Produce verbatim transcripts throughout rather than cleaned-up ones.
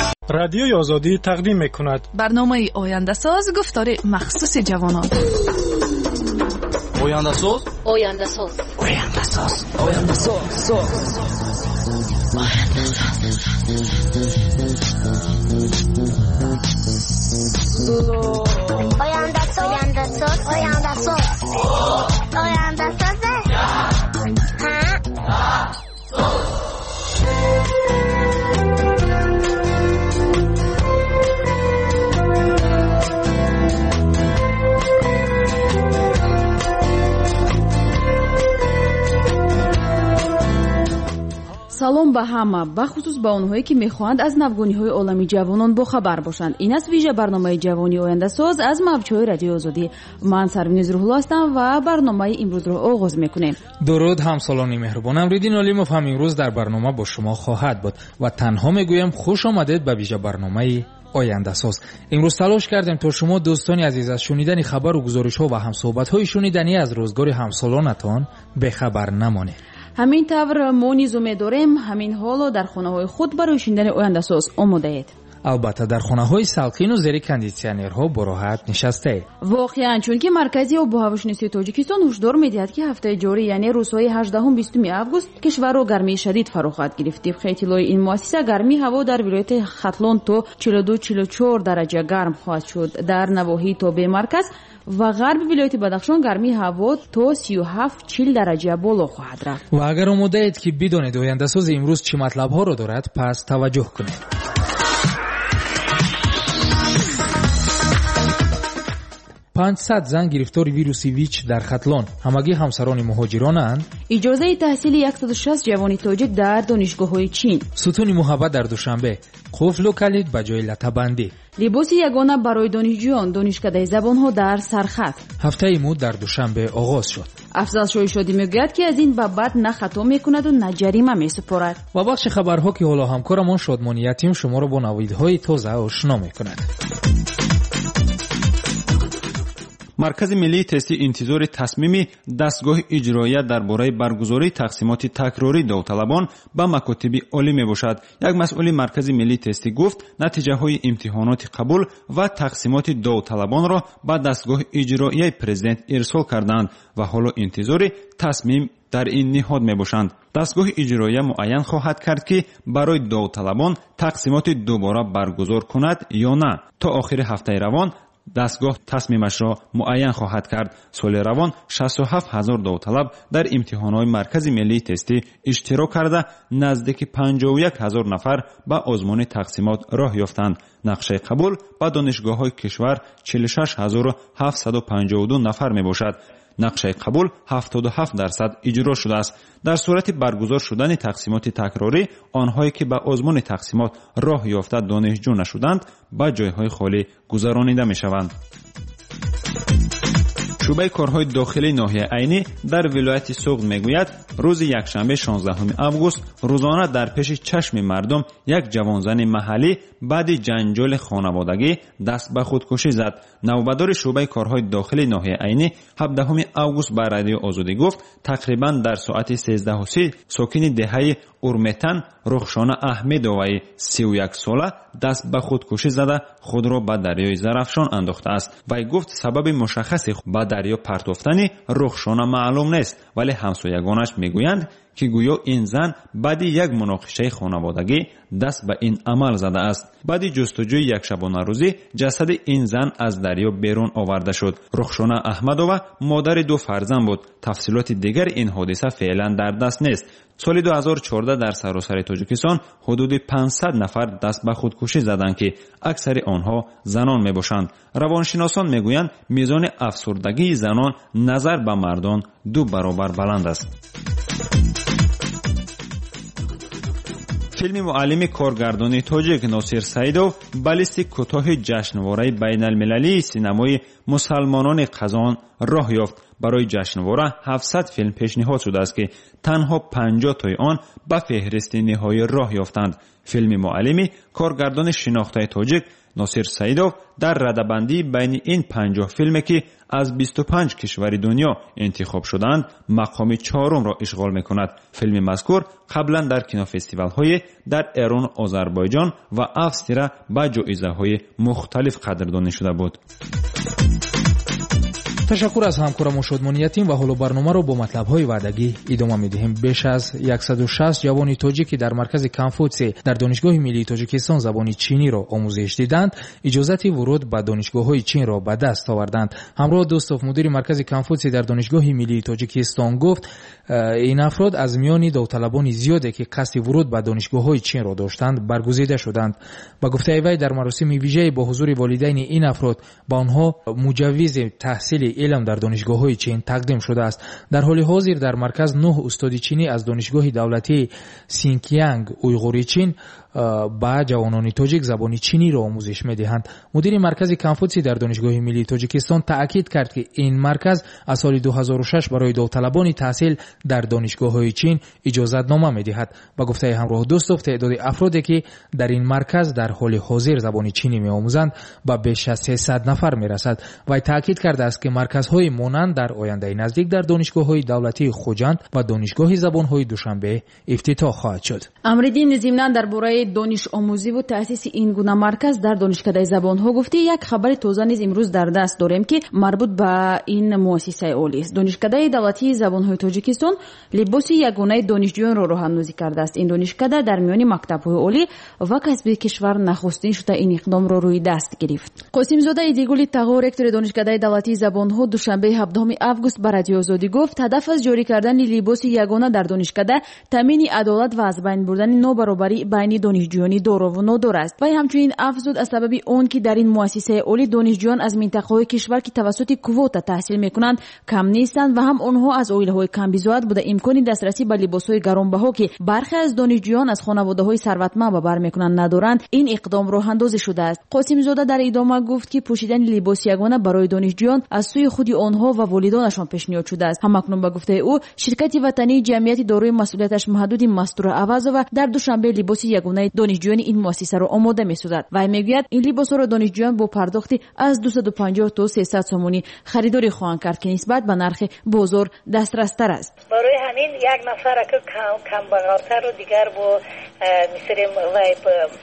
رادیوی آزادی تقدیم می‌کند برنامه آینده ساز گفتار مخصوص جوانان. آینده ساز آینده ساز آینده ساز آینده ساز آینده ساز آینده ساز آینده ساز آینده ساز салом ба ҳама, бахусус ба онҳое ки мехоҳанд аз навгониҳои олами ҷавонон бохабар бошанд. Ин аст вижа барномаи ҷавони ояндасоз аз мавҷҳои радиои озодӣ. ман Сарвинуз Рӯҳулло ҳастам ва барномаи имрӯзро оғоз мекунем. дуруд ҳамсолони меҳрубон, Амриддин Олимов ҳам имрӯз дар барнома бо шумо хоҳад буд ва танҳо мегӯям хуш омадед ба вижа барномаи ояндасоз. имрӯз талош кардем то шумо дӯстони азиз аз шунидани хабару гузоришҳо ва ҳамсӯҳбатҳои шуниданӣ аз рӯзгори ҳамсолонатон бехабар намонед. ҳамин тавр мо низу медорем ҳамин ҳоло дар хонаҳои худ барои шунидани ояндасоз омодаед. албатта дар хонаҳои салқину зери кондитсионерҳо бо роҳат нишастаед. воқеан, чунки маркази обу ҳавошиносии тоҷикистон ҳушдор медиҳад ки ҳафтаи ҷорӣ, яъне рӯзҳои ҳаждаҳум бистуми август кишварро гармии шадид фаро хоҳад гирифт. тибқи иттилои ин муассиса, гармии ҳаво дар вилояти Хатлон то чилу ду чилу чор дараҷа гарм хоҳад шуд. дар навоҳии тобе марказ ва ғарби вилояти Бадахшон гармии ҳаво то сию ҳафт чил дараҷа боло хоҳад рафт. ва агар омодаед ки бидонед ояндасози имрӯз чӣ матлабҳоро дорад, пас таваҷҷӯҳ кунед. панҷсад зан гирифтори вируси ВИЧ дар Хатлон. ҳамагӣ ҳамсарони муҳоҷиронанд. иҷозаи таҳсили саду шаст ҷавони тоҷик дар донишгоҳҳои Чин. сутуни муҳаббат дар Душанбе. қуфлу калид ба ҷои латабандӣ. либоси ягона барои донишҷӯён, донишкадаи забонҳо дар сархат. ҳафтаи муд дар Душанбе оғоз шуд. афзал шоҳишодӣ мегӯяд ки аз ин ба баъд на хато мекунаду на ҷарима месупорад. ва бахши хабарҳо ки ҳоло ҳамкорамон Шодмони Ятим шуморо бо навоидҳои тоза ошно мекунад. маркази миллии тести интизори тасмими дастгоҳи иҷроия дар бораи баргузории тақсимоти такрории довталабон ба макотиби олӣ мебошад. як масъули маркази миллии тестӣ гуфт натиҷаҳои имтиҳоноти қабул ва тақсимоти довталабонро ба дастгоҳи иҷроияи президент ирсол карданд ва ҳоло интизори тасмим дар ин ниҳод мебошанд. дастгоҳи иҷроия муайян хоҳад кард ки барои довталабон тақсимоти дубора баргузор кунад ё на. то охири ҳафтаи равон дастгоҳ тасмимашро муайян хоҳад кард. соли равон шасту ҳафт ҳазор довталаб дар имтиҳонҳои маркази миллии тестӣ иштирок карда наздики панҷоҳу як ҳазор нафар ба озмуни тақсимот роҳ ёфтанд. нақшаи қабул ба донишгоҳҳои кишвар чилу шаш ҳазору ҳафтсаду панҷоҳу ду нафар мебошад. нақшаи қабул ҳафтоду ҳафт дарсад иҷро шудааст. дар сурати баргузор шудани тақсимоти такрорӣ, онҳое ки ба озмуни тақсимот роҳ ёфта донишҷӯ нашуданд, ба ҷойҳои холӣ гузаронида мешаванд. шӯъбаи корҳои дохилии ноҳияи Айнӣ дар вилояти Суғд мегӯяд, рӯзи якшанбе шонздаҳуми август рӯзона дар пеши чашми мардум як ҷавонзани маҳаллӣ баъди ҷанҷоли хонаводагӣ даст ба худкушӣ зад. навбадори шӯъбаи корҳои дохилии ноҳияи Айнӣ ҳабдаҳуми август ба радиои Озодӣ гуфт, тақрибан дар соати сездаҳу си сокини деҳаи Урметан Рухшона Аҳмедоваи сию як сола даст ба худкушӣ зада худро ба дарёи Зарафшон андохтааст. вай гуфт, сабаби мушаххаси ба дарё партофтани Рухшона маълум нест, вале ҳамсоягонаш мегӯянд ки гӯё ин зан баъди як муноқишаи хонаводагӣ даст ба ин амал задааст. баъди ҷустуҷӯи якшабонарӯзӣ ҷасади ин зан аз дарё берун оварда шуд. Рухшона Аҳмадова модари ду фарзанд буд. тафсилоти дигари ин ҳодиса феълан дар даст нест. соли ду ҳазору чордаҳ дар саросари Тоҷикистон ҳудуди панҷсад нафар даст ба худкушӣ заданд ки аксари онҳо занон мебошанд. равоншиносон мегӯянд, мизони афсурдагии занон назар ба мардон ду баробар баланд аст. филми муаллими коргардонии тоҷик Носир Саидов ба листи кӯтоҳи ҷашнвораи байналмилалии синамои мусалмонони Қазон роҳ ёфт. برای جشنواره هفتصد فیلم پیشنهاد شده است که تنها پنجاه تای آن به فهرست نهایی راه یافتند. فیلم معلمی کارگردان شناخته تاجیک ناصر سعیدوف در رده‌بندی بین این پنجاه فیلمی که از بیست و پنج کشور دنیا انتخاب شدند مقام چهارم را اشغال می‌کند. فیلم مذکور قبلا در کینوفستیوال‌های در ایران، آذربایجان و австрия با جایزه‌های مختلف قدردانی شده بود. تشکر از همکارم شادمانیتیم و حالا برنامه رو با مطلب‌های وعدگی ادامه می‌دهیم. بیش از صد و شصت جوان تاجیکی در مرکز کنفوتسی در دانشگاه ملی تاجیکستان زبان چینی را آموزش دیدند، اجازت ورود به دانشگاه‌های چین را به دست آوردند. همراه دوستاف مدیر مرکز کنفوتسی در دانشگاه ملی تاجیکستان گفت این افراد از میان داوطلبان زیادی که قصد ورود به دانشگاه‌های چین را داشتند برگزیده شدند. با گفته وی در مراسم ویژه با حضور والدین این افراد با آنها مجوز تحصیل علم در دانشگاه‌های چین تقدیم شده است. در حال حاضر در مرکز نه استاد چینی از دانشگاه دولتی سینکیانگ اویغوری چین با جوانان تاجیک زبان چینی را آموزش می‌دهند. مدیر مرکز کنفوتسی در دانشگاه ملی تاجیکستان تأکید کرد که این مرکز از سال دو هزار و شش برای داوطلبان تحصیل در دانشگاه‌های چین اجازت نامه می‌دهد. با گفته همراه دوستاف تعداد افرادی که در این مرکز در حال حاضر زبان چینی می‌آموزند با بیش از سیصد نفر می‌رسد. و تأکید کرده است که مرکزهای مانند در آینده نزدیک در دانشگاه‌های دولتی خوجند و دانشگاه زبان‌های دوشنبه افتتاح خواهد شد. امردین ضمناً درباره دانش آموزی و تأسیس این گونه مرکز در دانشکده زبان‌ها گفته یک خبر تازه نیز امروز در دست داریم که مربوط به این مؤسسه عالی است. دانشکده دولتی زبان‌های تاجیکستان لباس یگانه دانشجویان را راه‌اندازی کرده است. این دانشکده در میان مکتب‌های عالی و کسبی کشور نخستین شده این اقدام را روی دست گرفت. قاسم زاده ایدیگولی تغو رکتور دانشکده دولتی زبان‌ها دوشنبه هفدهم آگوست به رادیو آزادی گفت هدف از جاری کردن لباس یگانه در دانشکده تامین عدالت و از بین بردن نابرابری بین دانشجویان دارا و نادار است. و همچنین افزود از سبب اون که در این مؤسسه عالی دانشجویان از منطقه‌های کشور که توسط کوتا تحصیل می‌کنند کم نیستند و هم آنها از عائله‌های کم بزاعت بوده امکان دسترسی به لباس‌های گرانبها که برخی از دانشجویان از خانواده‌های ثروتمند به بر می‌کنند ندارند این اقدام راه اندازی شده است. قاسم زاده در ادامه گفت که پوشیدن لباس یگانه برای دانشجویان از سوی خود آنها و والدانشان پیشنهاد شده است. همکنون به گفته او شرکت وطنی جمعیت دارای مسئولیتش محدود مستور عوض در دوشنبه لباس یگانه دانشجویان این مؤسسه را آماده می‌سازد. و میگوید این لباس را دانشجویان با پرداختی از دویست و پنجاه تا سیصد سومونی خریداری خواهند کرد که نسبت به نرخ بازار دسترس‌تر است. برای همین یک نفر که کم کم بغلتر و دیگر با می‌سریم وای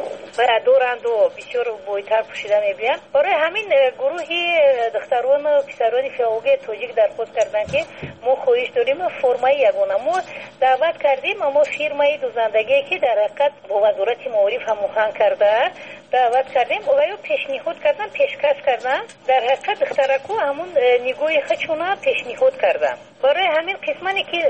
برادرند و بسیار بویتر پوشیده می‌بینند. برای همین گروهی دختران و پسران فیاوگی تاجیک در خود کردن که ما خواهش داریم فرمای یگانه ما دعوت کردیم اما فیرمای دوزندگی که در حقیقت با وزارت معارف هم مخان کرده دعوت کردیم و یا پیشنهاد کردن پیشکش کردن در حقیقت دخترکو همون نگوی خچونه پیشنهاد کردن. برای همین قسمانی که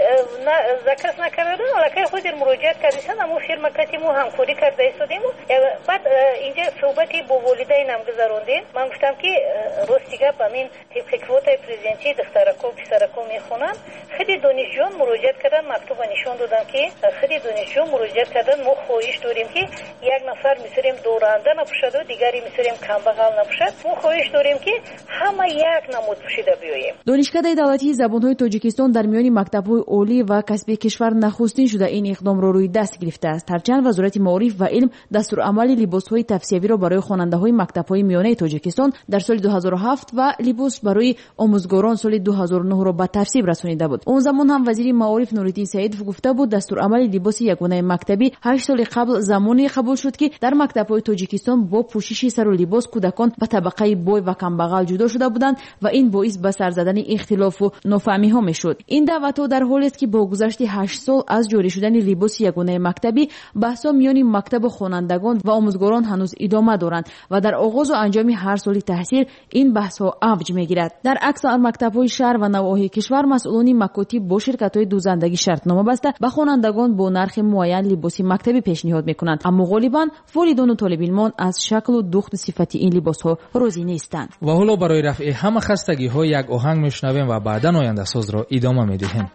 ذکر نکردن علاقه خود مراجعت کردن اما فیرما کتیمو همکاری کرده ایستادیم. بعد اینجا صحبتی با والدین هم گذروندیم. من گفتم که راستیگه همین طبق کوتای پرزیدنتی دخترکو پسرکو میخونن. خیلی دانشجویان مراجعت کردن مکتوب نشون دادن که خیلی دانشجویان مراجعت کردن ما خواهش داریم که یک نفر می‌سریم دورنده نپوشد و دیگری می‌سریم کمبغل نپوشد. ما خواهش داریم که همه یک نمود پوشیده بیاییم. دانشکده دولتی زبان‌های تاجیکستان در میان مکتب‌های عالی و کسبی کشور نخستین شده این اقدام را روی دست گرفته است. هرچند وزارت معارف و علم دستورالعمل لباس‌های تفسیری را برای خواننده‌های مکتب‌های میانه تاجیکستان در سال دو هزار و هفت و لباس برای آموزگاران سال دو هزار و نه را به ترتیب رسانیده بود. اون زمان هم وزیر معارف نورالدین سعیدوف گفته بود دستورالعمل لباس یگانه مکتبی هشت سال قبل زمانی قبول شد که در مکتب‌های تاجیکستان با پوشش سر و لباس کودکان به طبقه بوی و کمبغل جدا شده بودند و این باعث به سر زدن اختلاف و نافهمی‌ها میشد. این دعوت‌ها در حالی است که با گذشت هشت سال از جاری شدن لباس یگانه مکتبی بحث‌ها میان مکتب و خوانندگان و آموزگاران هنوز ادامه دارند و در آغاز و انجام هر سال تحصیل این بحث‌ها اوج می‌گیرد. در اکثر مکتب‌های شهر و نواحی کشور مسئولان مکاتب با شرکت‌های دوزندگی شرطنامه بسته به خوانندگان با نرخ معین لباس مکتبی پیشنهاد می‌کنند، اما غالباً والدان و طالب علمان از شکل و دوخت صفتی این لباس‌ها راضی نیستند. و حالا برای رفع همه خستگی‌ها یک آهنگ میشنویم و بعداً آینده ساز را ادامه می‌دهیم.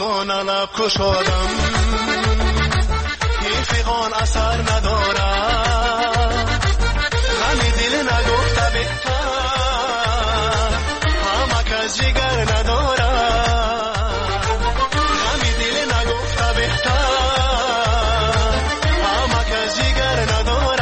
فغان لب کشادم این فغان اثر ندارد غمی دل نگفته بهتر همه کس جگر ندارد غمی دل نگفته بهتر همه کس جگر ندارد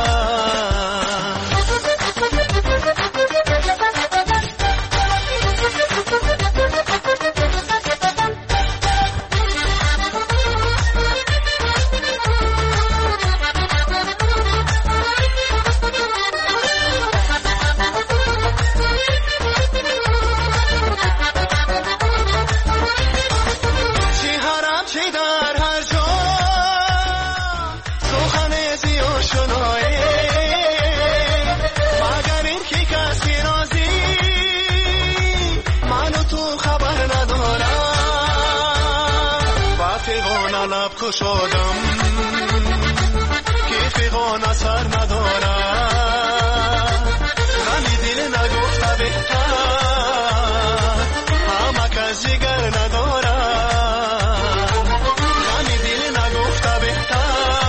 کشادم که فغان اثر ندارد غمی دل نگفته بهتر همه کس جگر ندارد غمی دل نگفته بهتر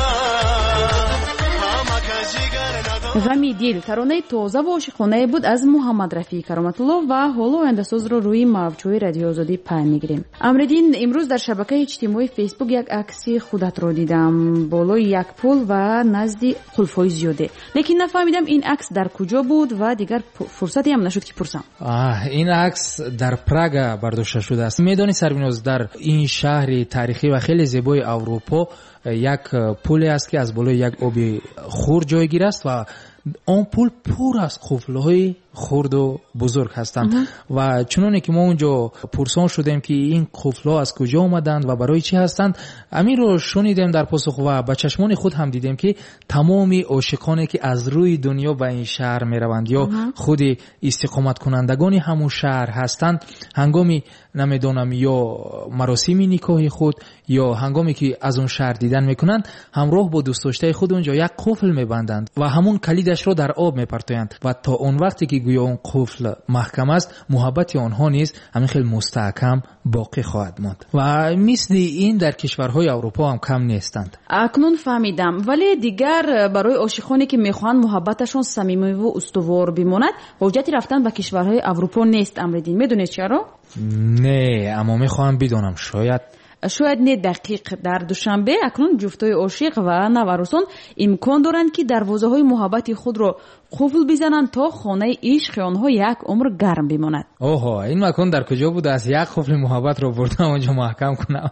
همه کس جگر ندارد. غمی دل таронаи тоза ва ошиқонае буд аз муҳаммад рафии кароматулло ва ҳоло ояндасозро рӯи мавҷҳои радиои озодӣ паем мегирем. Амридин, имрӯз дар шабакаи иҷтимоии фейсбук як акси худатро дидам болои як пул ва назди қулфҳои зиёде, лекин нафаҳмидам ин акс дар куҷо буд ва дигар фурсате ҳам нашуд ки пурсам. ин акс дар Прага бардошта шудааст. Медони Сарвиноз, дар ин шаҳри тарихӣ ва хеле зебои Аврупо як пуле аст ки аз болои як оби хур ҷойгир аст ва он пул пур аз қуфлҳои хурду бузург ҳастанд ва чуноне ки мо унҷо пурсон шудем ки ин қуфлҳо аз куҷо омаданд ва барои чӣ ҳастанд, аминро шунидем дар посух ва ба чашмони худ ҳам дидем ки тамоми ошиқоне ки аз рӯи дунё ба ин шаҳр мераванд ё худи истиқоматкунандагони ҳамун шаҳр ҳастанд, ҳангоми намедонам ё маросими никоҳи худ ё ҳангоме ки аз он шаҳр дидан мекунанд, ҳамроҳ бо дӯстдоштаи худ унҷо як қуфл мебанданд ва ҳамун калидашро дар об мепартоянд ва то он вақте ки гӯё он қуфл маҳкам аст, муҳаббати онҳо низ ҳамин хел мустаҳкам боқӣ хоҳад монд ва мисли ин дар кишварҳои Аврупо ҳам кам нестанд. акнун фаҳмидам, вале дигар барои ошиқоне ки мехоҳанд муҳаббаташон самимиву устувор бимонад, ҳоҷати рафтан ба кишварҳои Аврупо нест. Амридин, медонед чаро? Не, аммо мехоҳам бидонам, шояд шояд не дақиқ. Дар душанбе акнун ҷуфтои ошиқ ва наварусон имкон доранд ки дарвозаҳои муҳаббати худро қуфл бизананд то хонаи ишқи онҳо як умр гарм бимонад. оҳо, ин макон дар куҷо будааст? як қуфли муҳаббатро бурдам онҷо маҳкам кунам.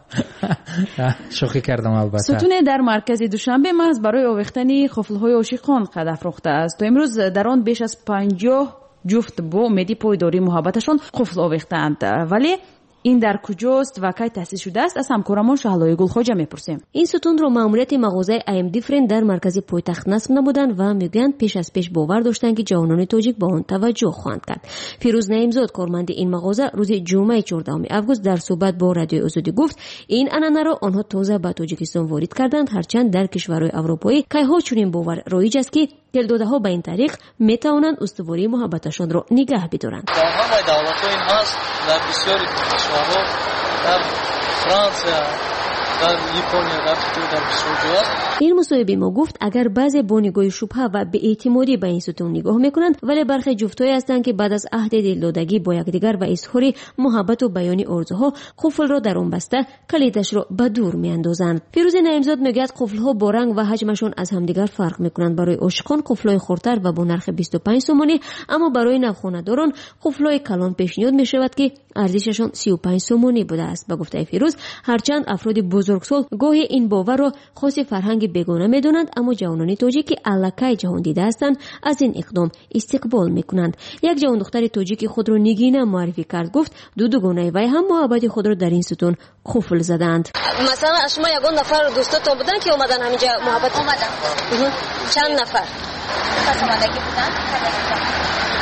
шӯхӣ кардам албатта. сутуне дар маркази душанбе маҳз барои овехтани қуфлҳои ошиқон қад афрохтааст. то имрӯз дар он беш аз панҷоҳ ҷуфт бо умеди пойдории муҳаббаташон қуфл овехтаанд. вале ин дар куҷост ва кай таъсис шудааст? аз ҳамкорамон Шаҳлои Гулхоҷа мепурсем. ин сутунро маъмурияти мағозаи ай эм Different дар маркази пойтахт насб намуданд ва мегӯянд пеш аз пеш бовар доштанд ки ҷавонони тоҷик ба он таваҷҷӯҳ хоҳанд кард. Фирӯз Наимзод, корманди ин мағоза, рӯзи ҷумъаи чордаҳуми август дар суҳбат бо Радиои Озодӣ гуфт, ин анъанаро онҳо тоза ба Тоҷикистон ворид карданд, ҳарчанд дар кишварҳои аврупоӣ кайҳо чунин бовар роиҷ аст ки телдодаҳо ба ин тариқ метавонанд устувории муҳаббаташонро нигаҳ бидоранд. дар ҳамаи давлатҳо ин ҳаст, дар бисёри кишварҳо, дар Франсия, дар Япония, дар Туркия, дар бисёр ҷо аст. ин мусоҳиби мо гуфт, агар баъзе бо нигоҳи шубҳа ва беэътимодӣ ба ин сутун нигоҳ мекунанд, вале бархе ҷуфтҳое ҳастанд ки баъд аз аҳди дилдодагӣ бо якдигар ва изҳори муҳаббату баёни орзуҳо қуфлро дар он баста калидашро ба дур меандозанд. Фирӯзи Наимзод мегӯяд, қуфлҳо бо ранг ва ҳаҷмашон аз ҳамдигар фарқ мекунанд. барои ошиқон қуфлҳои хурдтар ва бо нархи бисту панҷ сомонӣ, аммо барои навхонадорон қуфлҳои калон пешниҳод мешавад ки арзишашон сию панҷ сомонӣ будааст. ба гуфтаи Фирӯз, ҳарчанд афроди бузургсол гоҳе ин боварро хоси фарҳанги бегона медонанд, аммо ҷавонони тоҷик ки аллакай ҷаҳондида ҳастанд, аз ин иқдом истиқбол мекунанд. як ҷавондухтари тоҷики худро нигина муаррифӣ кард, гуфт ду дугонаи вай ҳам муҳаббати худро дар ин сутун қуфл заданд. масалан шумо ягон нафар дӯстотон будан ки омадан ҳаминҷа муҳаббат омадан? чанд нафар? пас омадагӣ будан?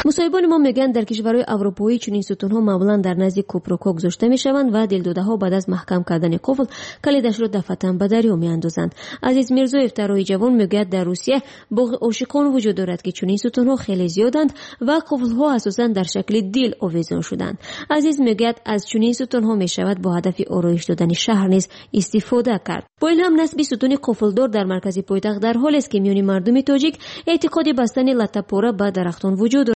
مصاحبان ما میگن در کشورهای اروپایی چنین ستونها معمولا در نزد کوپروکا گذاشته میشوند و دلداده‌ها بعد از محکم کردن قفل کلیدش را دفعتاً به دریا میاندازند. عزیز میرزا افترایی جوان میگوید در روسیه باغ عاشقان وجود دارد که چنین ستونها خیلی زیادند و قفل‌ها اساساً در شکل دیل آویزان شدند. عزیز میگوید از چنین ستونها میشود با هدف آرایش دادن شهر نیز استفاده کرد. با این هم نصب ستون قفلدار در مرکز پایتخت در حالی است که میان مردم تاجیک اعتقاد بستن لطه‌پاره به درختان وجود